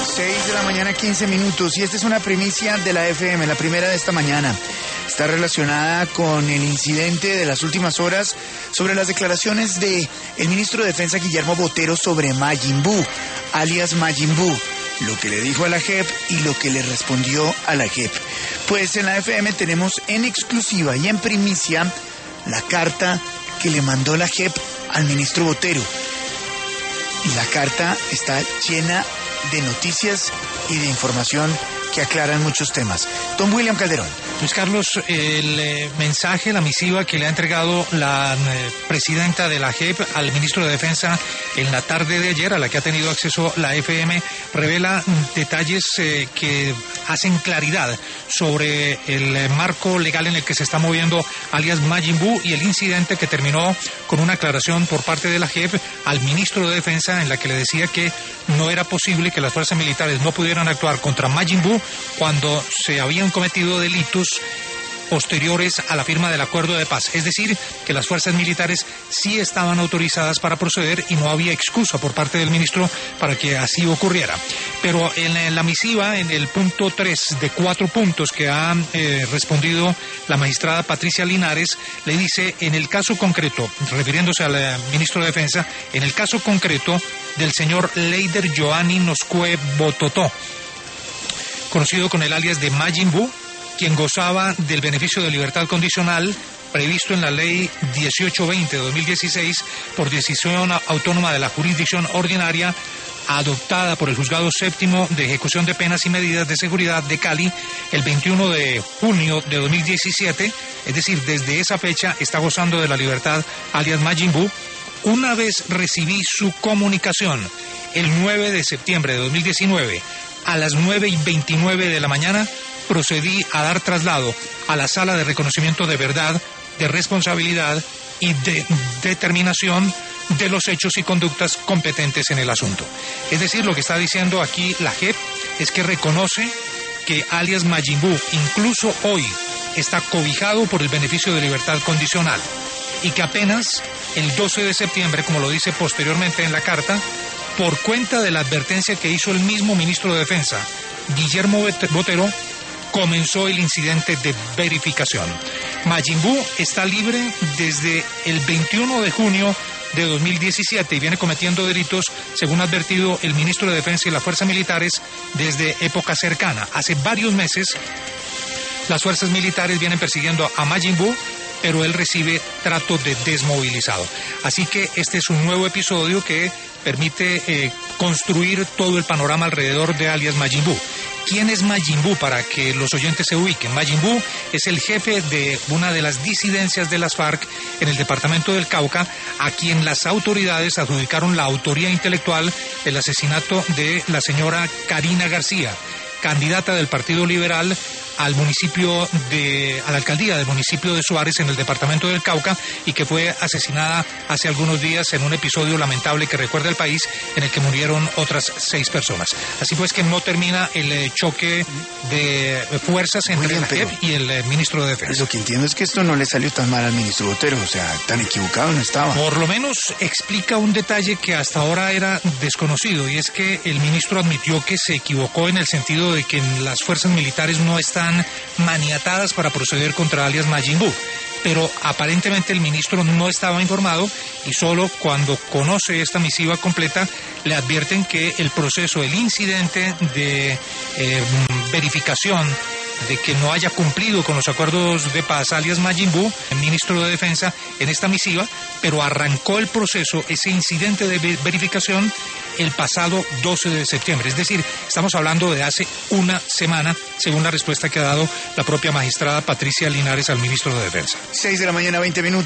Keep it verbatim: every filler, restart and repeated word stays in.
seis de la mañana, quince minutos, y esta es una primicia de la F M, la primera de esta mañana. Está relacionada con el incidente de las últimas horas sobre las declaraciones de el ministro de Defensa Guillermo Botero sobre Majin Buu, alias Majin Buu, lo que le dijo a la J E P y lo que le respondió a la J E P. Pues en la F M tenemos en exclusiva y en primicia la carta que le mandó la J E P al ministro Botero. Y la carta está llena de noticias y de información que aclaran muchos temas. Don William Calderón. Luis Carlos, el eh, mensaje, la misiva que le ha entregado la eh, presidenta de la J E P al ministro de Defensa en la tarde de ayer, a la que ha tenido acceso la F M, revela detalles eh, que hacen claridad sobre el eh, marco legal en el que se está moviendo alias Majin Buu y el incidente que terminó con una aclaración por parte de la J E P al ministro de Defensa en la que le decía que no era posible que las fuerzas militares no pudieran actuar contra Majin Buu cuando se habían cometido delitos posteriores a la firma del acuerdo de paz. Es decir, que las fuerzas militares sí estaban autorizadas para proceder y no había excusa por parte del ministro para que así ocurriera. Pero en la misiva, en el punto tres de cuatro puntos que ha eh, respondido la magistrada Patricia Linares, le dice, en el caso concreto, refiriéndose al eh, ministro de Defensa, en el caso concreto del señor Leider Joanny Noscue Bototó, conocido con el alias de Majin Buu, quien gozaba del beneficio de libertad condicional previsto en la ley dieciocho veinte de dos mil dieciséis por decisión autónoma de la jurisdicción ordinaria adoptada por el Juzgado Séptimo de Ejecución de Penas y Medidas de Seguridad de Cali el veintiuno de junio de dos mil diecisiete, es decir, desde esa fecha está gozando de la libertad alias Majin Buu. Una vez recibí su comunicación el nueve de septiembre de dos mil diecinueve a las nueve y veintinueve de la mañana, procedí a dar traslado a la Sala de Reconocimiento de Verdad, de Responsabilidad y de Determinación de los hechos y conductas competentes en el asunto. Es decir, lo que está diciendo aquí la J E P es que reconoce que alias Majin Buu, incluso hoy, está cobijado por el beneficio de libertad condicional y que apenas el doce de septiembre, como lo dice posteriormente en la carta, por cuenta de la advertencia que hizo el mismo ministro de Defensa, Guillermo Botero, comenzó el incidente de verificación. Majin Buu está libre desde el veintiuno de junio de dos mil diecisiete y viene cometiendo delitos, según ha advertido el ministro de Defensa y las fuerzas militares, desde época cercana. Hace varios meses, las fuerzas militares vienen persiguiendo a Majin Buu, pero él recibe trato de desmovilizado. Así que este es un nuevo episodio que permite eh, construir todo el panorama alrededor de alias Majin Buu. ¿Quién es Majin Buu? Para que los oyentes se ubiquen. Majin Buu es el jefe de una de las disidencias de las FARC en el departamento del Cauca, a quien las autoridades adjudicaron la autoría intelectual del asesinato de la señora Karina García, candidata del Partido Liberal al municipio de, a la alcaldía del municipio de Suárez en el departamento del Cauca, y que fue asesinada hace algunos días en un episodio lamentable que recuerda el país, en el que murieron otras seis personas. Así pues que no termina el eh, choque de fuerzas entre William, la J E P y el eh, ministro de Defensa. Lo que entiendo es que esto no le salió tan mal al ministro Botero, o sea, tan equivocado no estaba. Por lo menos explica un detalle que hasta ahora era desconocido, y es que el ministro admitió que se equivocó en el sentido de que las fuerzas militares no están maniatadas para proceder contra alias Majin Buu, pero aparentemente el ministro no estaba informado y solo cuando conoce esta misiva completa le advierten que el proceso, el incidente de eh, verificación de que no haya cumplido con los acuerdos de paz alias Majin Buu, el ministro de Defensa, en esta misiva, pero arrancó el proceso, ese incidente de verificación, el pasado doce de septiembre. Es decir, estamos hablando de hace una semana, según la respuesta que ha dado la propia magistrada Patricia Linares al ministro de Defensa. seis de la mañana, veinte minutos.